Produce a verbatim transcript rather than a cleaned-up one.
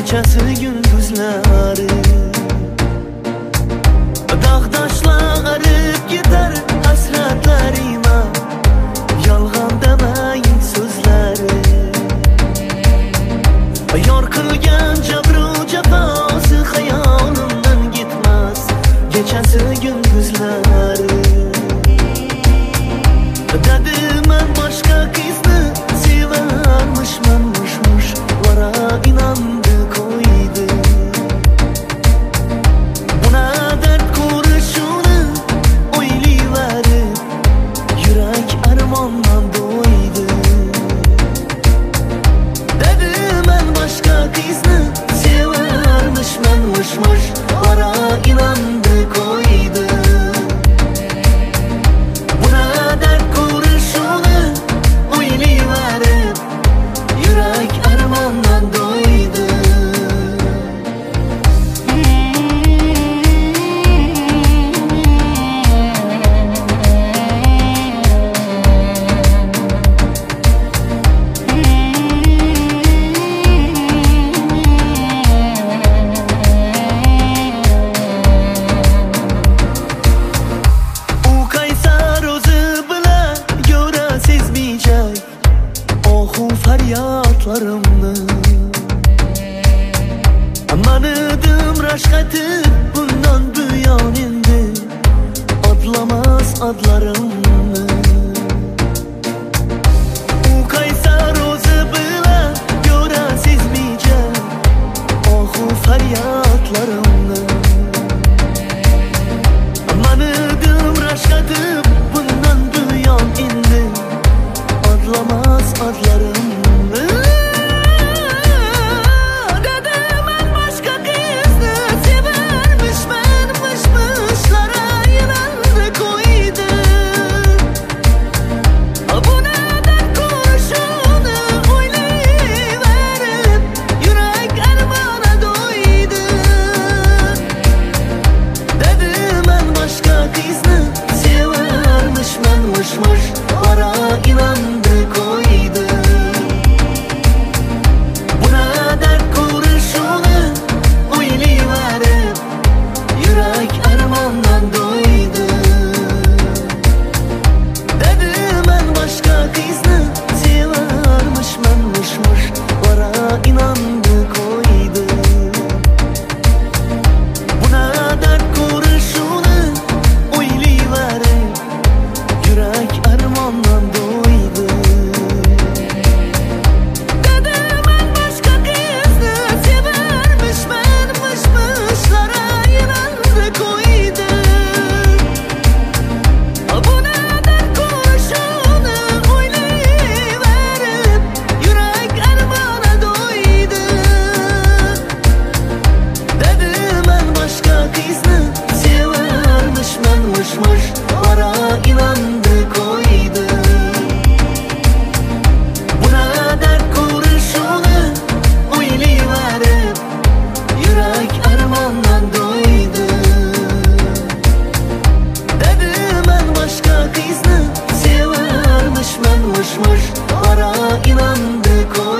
kechasi gündüzlari dağdaşlar arib gider hasratlarıma yolg'on demeyin so'zlari yor qilgan jabru jafosi xayolimdan gitmas kechasi gündüzlari Dedim ben başka kızını severmişmen mışmış Vara inandı koydu Buna dert kuruşunu oylayıverip Yürek armandan doydu Dedim ben başka kızını severmişmen mışmış Vara inandı koydu feryatlarımni Manıdım rashq etib bundan buyon endi Odlamas adlarimni U qaysar o'zi bilan ko'ra sezmeycan Ohu feryatlarımni Manıdım rashq etib bundan buyon endi Odlamas adlarimni Mış mış, ara inandı koy